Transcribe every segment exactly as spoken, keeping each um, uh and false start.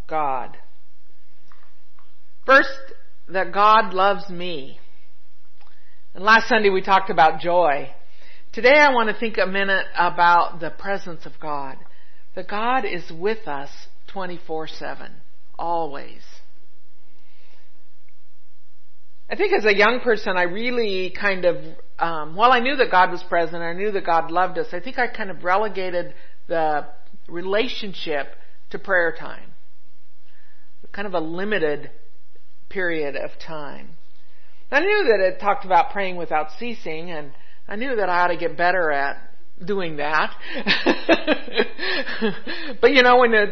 God. First, that God loves me. And last Sunday we talked about joy. Today I want to think a minute about the presence of God. That God is with us twenty-four seven, always. I think as a young person I really kind of, um, while I knew that God was present, I knew that God loved us, I think I kind of relegated the relationship to prayer time. Kind of a limited period of time. I knew that it talked about praying without ceasing, and I knew that I ought to get better at doing that. But you know, when it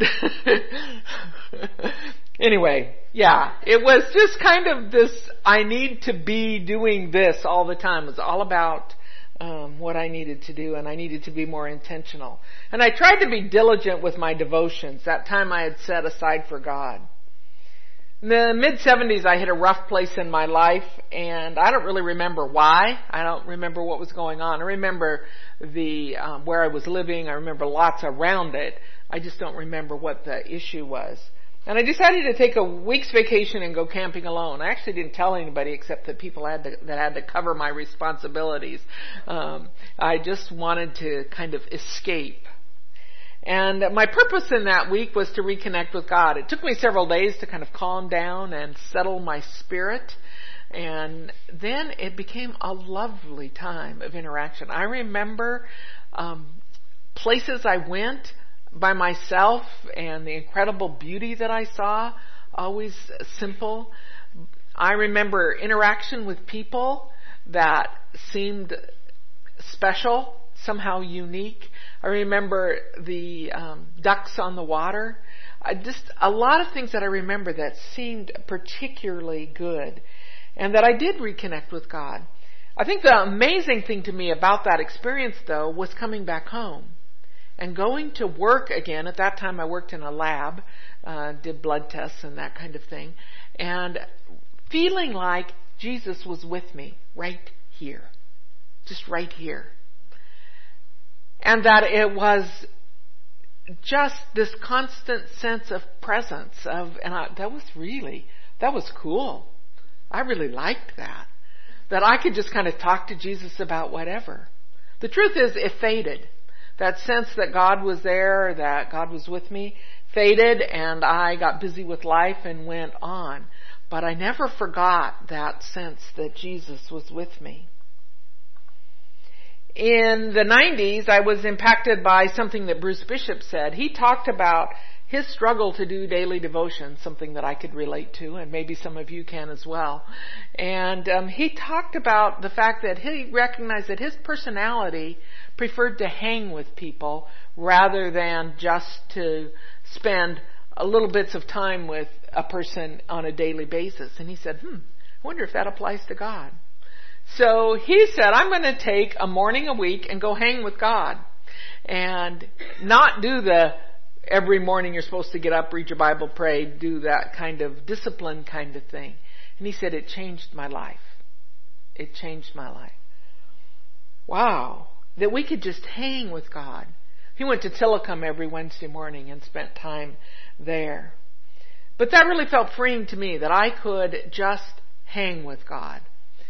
anyway, yeah, it was just kind of this, I need to be doing this all the time. It was all about um, what I needed to do, and I needed to be more intentional. And I tried to be diligent with my devotions, that time I had set aside for God. In the mid seventies, I hit a rough place in my life, and I don't really remember why. I don't remember what was going on. I remember the um, where I was living. I remember lots around it. I just don't remember what the issue was. And I decided to take a week's vacation and go camping alone. I actually didn't tell anybody except that people had to, that had to cover my responsibilities. Um, I just wanted to kind of escape. And my purpose in that week was to reconnect with God. It took me several days to kind of calm down and settle my spirit. And then it became a lovely time of interaction. I remember um, places I went by myself and the incredible beauty that I saw, always simple. I remember interaction with people that seemed special, somehow unique. I remember the um, ducks on the water. I just a lot of things that I remember that seemed particularly good, and that I did reconnect with God. I think the amazing thing to me about that experience, though, was coming back home and going to work again. At that time, I worked in a lab, uh, did blood tests and that kind of thing, and feeling like Jesus was with me right here, just right here. And that it was just this constant sense of presence of, and I, that was really, that was cool. I really liked that. That I could just kind of talk to Jesus about whatever. The truth is, it faded. That sense that God was there, that God was with me, faded, and I got busy with life and went on. But I never forgot that sense that Jesus was with me. In the nineties, I was impacted by something that Bruce Bishop said. He talked about his struggle to do daily devotion, something that I could relate to, and maybe some of you can as well. And um, he talked about the fact that he recognized that his personality preferred to hang with people rather than just to spend a little bits of time with a person on a daily basis. And he said, hmm, I wonder if that applies to God. So he said, I'm going to take a morning a week and go hang with God and not do the every morning you're supposed to get up, read your Bible, pray, do that kind of discipline kind of thing. And he said, it changed my life. It changed my life. Wow. That we could just hang with God. He went to Tillicum every Wednesday morning and spent time there. But that really felt freeing to me, that I could just hang with God.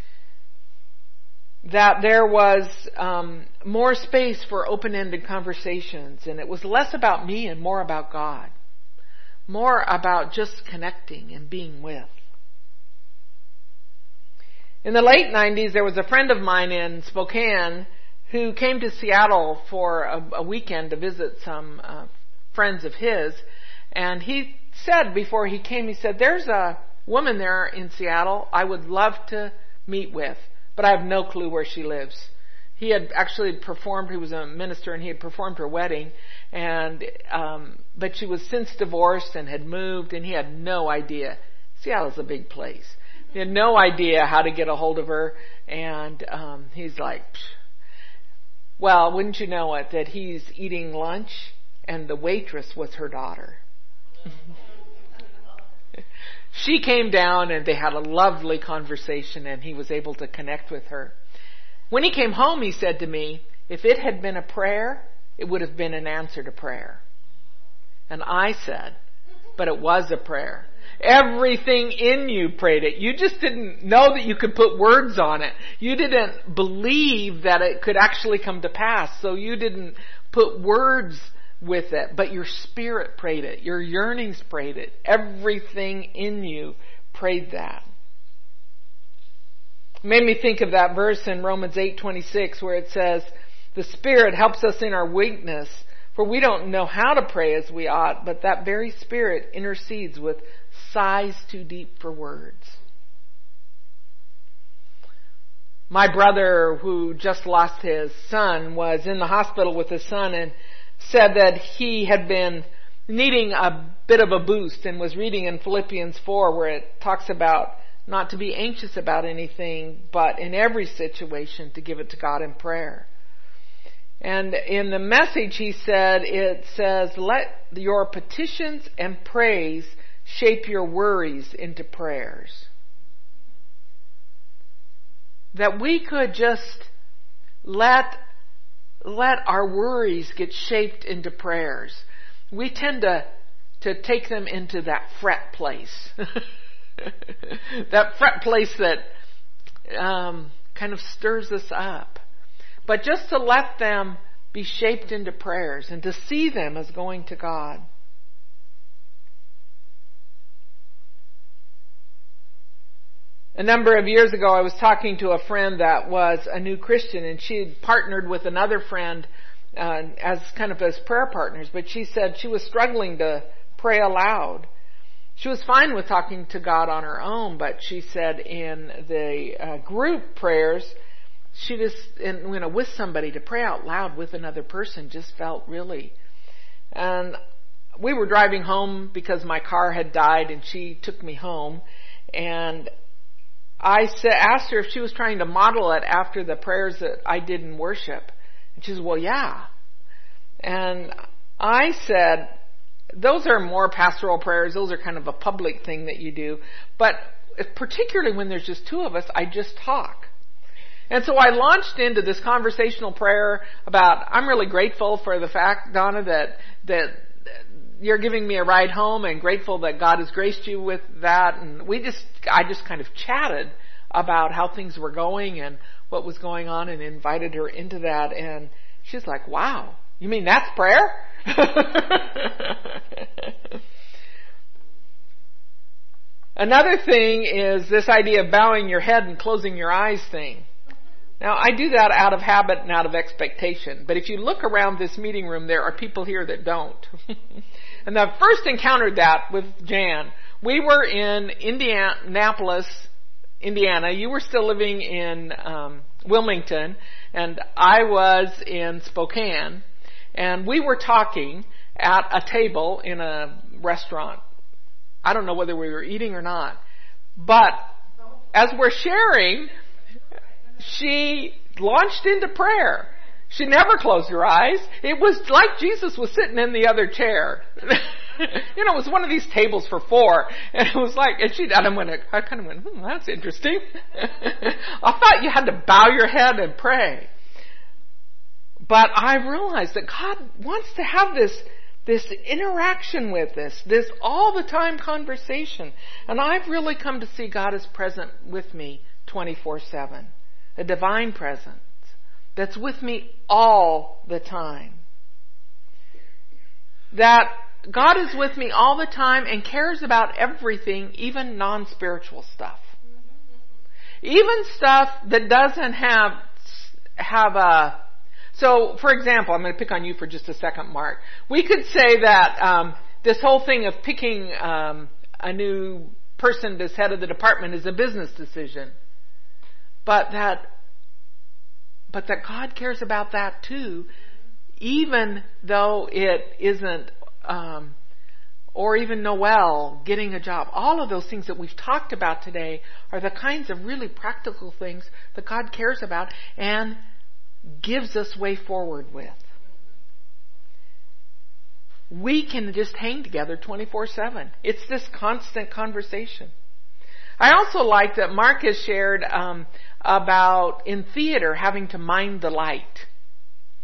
That there was um, more space for open-ended conversations, and it was less about me and more about God. More about just connecting and being with. In the late nineties, there was a friend of mine in Spokane who came to Seattle for a, a weekend to visit some uh, friends of his, and he said before he came, he said, there's a woman there in Seattle I would love to meet with, but I have no clue where she lives. He had actually performed, he was a minister, and he had performed her wedding, and um, but she was since divorced and had moved, and he had no idea. Seattle's a big place. He had no idea how to get a hold of her, and um, he's like, psh. Well, wouldn't you know it, that he's eating lunch, and the waitress was her daughter. She came down and they had a lovely conversation, and he was able to connect with her. When he came home, he said to me, if it had been a prayer, it would have been an answer to prayer. And I said, but it was a prayer. Everything in you prayed it. You just didn't know that you could put words on it. You didn't believe that it could actually come to pass, so you didn't put words with it, but your spirit prayed it. Your yearnings prayed it. Everything in you prayed that. It made me think of that verse in Romans eight twenty-six where it says, the Spirit helps us in our weakness, for we don't know how to pray as we ought, but that very Spirit intercedes with sighs too deep for words. My brother, who just lost his son, was in the hospital with his son and said that he had been needing a bit of a boost and was reading in Philippians four where it talks about not to be anxious about anything, but in every situation to give it to God in prayer. And in the Message, he said, it says, let your petitions and praise shape your worries into prayers. That we could just let, let our worries get shaped into prayers. We tend to, to take them into that fret place. That fret place that um, kind of stirs us up. But just to let them be shaped into prayers and to see them as going to God. A number of years ago, I was talking to a friend that was a new Christian, and she had partnered with another friend uh, as kind of as prayer partners, but she said she was struggling to pray aloud. She was fine with talking to God on her own, but she said in the uh, group prayers, she just, in, you know, with somebody, to pray out loud with another person just felt really. And we were driving home because my car had died, and she took me home, and I said, asked her if she was trying to model it after the prayers that I did in worship. And she said, well, yeah. And I said, those are more pastoral prayers. Those are kind of a public thing that you do. But particularly when there's just two of us, I just talk. And so I launched into this conversational prayer about, I'm really grateful for the fact, Donna, that, that you're giving me a ride home, and grateful that God has graced you with that. And we just, I just kind of chatted about how things were going and what was going on, and invited her into that. And she's like, wow, you mean that's prayer? Another thing is this idea of bowing your head and closing your eyes thing. Now, I do that out of habit and out of expectation. But if you look around this meeting room, there are people here that don't. And I first encountered that with Jan. We were in Indianapolis, Indiana. You were still living in um, Wilmington, and I was in Spokane. And we were talking at a table in a restaurant. I don't know whether we were eating or not. But as we're sharing, she launched into prayer. She never closed her eyes. It was like Jesus was sitting in the other chair. You know, it was one of these tables for four. And it was like, and she, and I went, I kind of went, hmm, that's interesting. I thought you had to bow your head and pray. But I realized that God wants to have this, this interaction with us, this all the time conversation. And I've really come to see God as present with me twenty-four seven. A divine presence that's with me all the time. That God is with me all the time and cares about everything, even non-spiritual stuff. Even stuff that doesn't have, have a, so for example, I'm going to pick on you for just a second, Mark. We could say that um, this whole thing of picking um, a new person as head of the department is a business decision. But that, but that God cares about that too, even though it isn't, um, or even Noel getting a job. All of those things that we've talked about today are the kinds of really practical things that God cares about and gives us way forward with. We can just hang together twenty-four seven. It's this constant conversation. I also like that Mark has shared um, about in theater having to mind the light.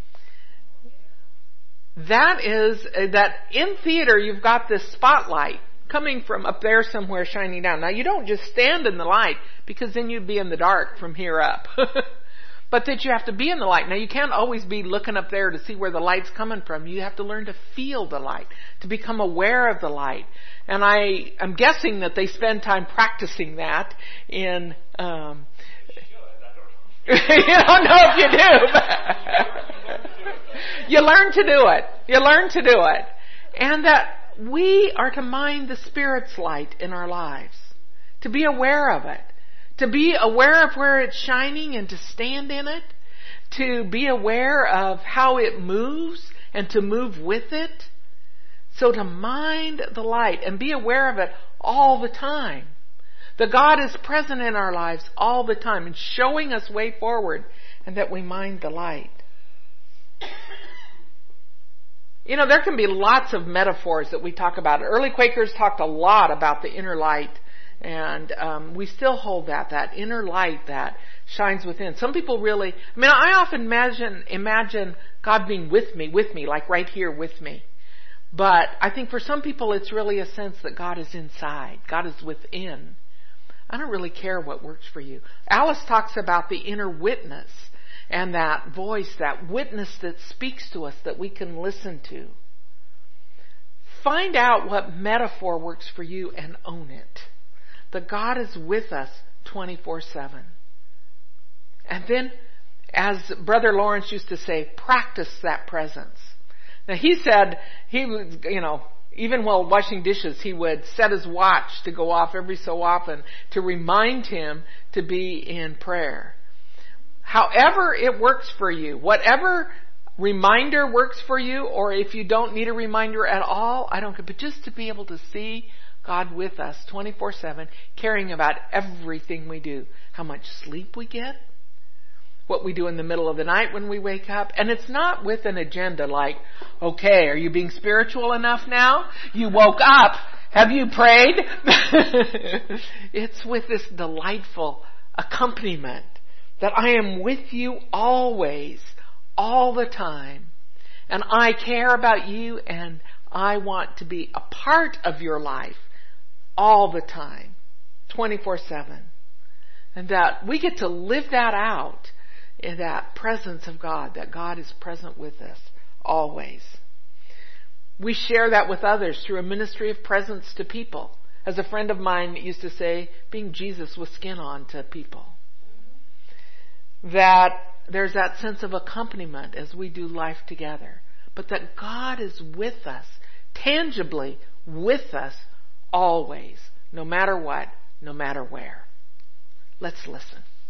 That is, that in theater you've got this spotlight coming from up there somewhere shining down. Now you don't just stand in the light, because then you'd be in the dark from here up. But that you have to be in the light. Now you can't always be looking up there to see where the light's coming from. You have to learn to feel the light, to become aware of the light. And I, I'm guessing that they spend time practicing that in, um, you don't know if you do, but you learn to do it. You learn to do it. And that we are to mind the Spirit's light in our lives, to be aware of it. To be aware of where it's shining and to stand in it. To be aware of how it moves and to move with it. So to mind the light and be aware of it all the time. That God is present in our lives all the time and showing us way forward, and that we mind the light. You know, there can be lots of metaphors that we talk about. Early Quakers talked a lot about the inner light. And um, we still hold that, that inner light that shines within. Some people really, I mean, I often imagine, imagine God being with me, with me, like right here with me. But I think for some people it's really a sense that God is inside. God is within. I don't really care what works for you. Alice talks about the inner witness and that voice, that witness that speaks to us that we can listen to. Find out what metaphor works for you and own it. That God is with us twenty-four seven. And then, as Brother Lawrence used to say, practice that presence. Now he said, he was, you know, even while washing dishes, he would set his watch to go off every so often to remind him to be in prayer. However it works for you, whatever reminder works for you, or if you don't need a reminder at all, I don't care, but just to be able to see God with us twenty-four seven, caring about everything we do. How much sleep we get, what we do in the middle of the night when we wake up. And it's not with an agenda like, okay, are you being spiritual enough now? You woke up. Have you prayed? It's with this delightful accompaniment that I am with you always, all the time. And I care about you, and I want to be a part of your life all the time, twenty-four seven. And that we get to live that out in that presence of God, that God is present with us always. We share that with others through a ministry of presence to people. As a friend of mine used to say, being Jesus with skin on to people. That there's that sense of accompaniment as we do life together. But that God is with us, tangibly with us, always, no matter what, no matter where. Let's listen.